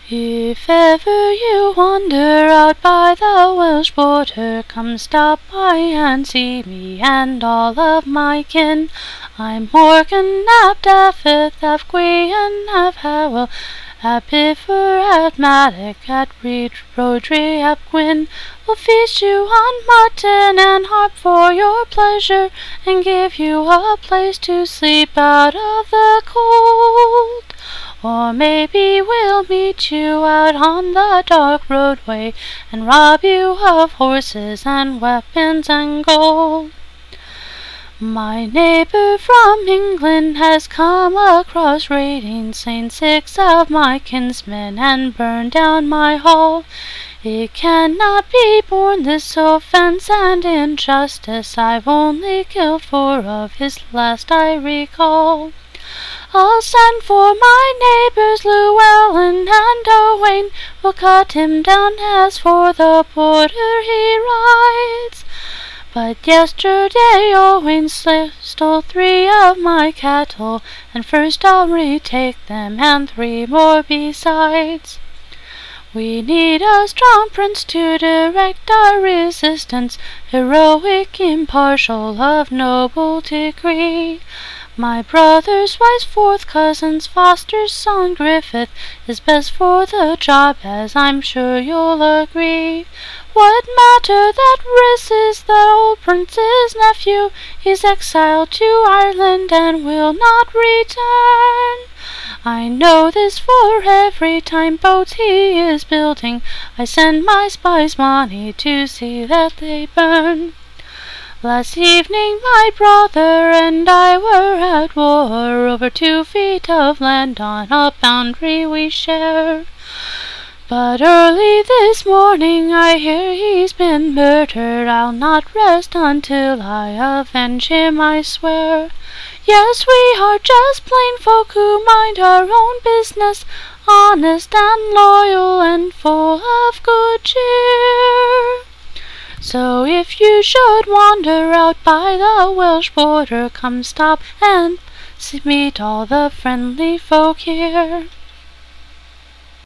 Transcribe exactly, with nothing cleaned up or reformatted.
If ever you wander out by the Welsh border, come stop by and see me and all of my kin. I'm Morgan ap Dafydd ap Gwion ap Howell, ap Ifor at Maddock, at Reed Rhodri ap Gwyn. We'll feast you on mutton and harp for your pleasure, and give you a place to sleep out of the cold. Or maybe we'll meet you out on the dark roadway and rob you of horses and weapons and gold. My neighbor from England has come across raiding Saint Six of my kinsmen and burned down my hall. It cannot be borne, this offense and injustice. I've only killed four of his last I recall. I'll send for my neighbors Llewellyn and Owain, we'll cut him down as for the border he rides. But yesterday Owain stole three of my cattle, and first I'll retake them and three more besides. We need a strong prince to direct our resistance, heroic, impartial, of noble degree. My brother's wife's fourth cousin's foster son Griffith is best for the job, as I'm sure you'll agree. What matter that Rhys is the old prince's nephew? He's exiled to Ireland and will not return. I know this, for every time boats he is building, I send my spies money to see that they burn. Last evening my brother and I were at war, over two feet of land on a boundary we share. But early this morning I hear he's been murdered. I'll not rest until I avenge him, I swear. Yes, we are just plain folk who mind our own business, honest and loyal and full of good cheer. So if you should wander out by the Welsh border, come stop and meet all the friendly folk here.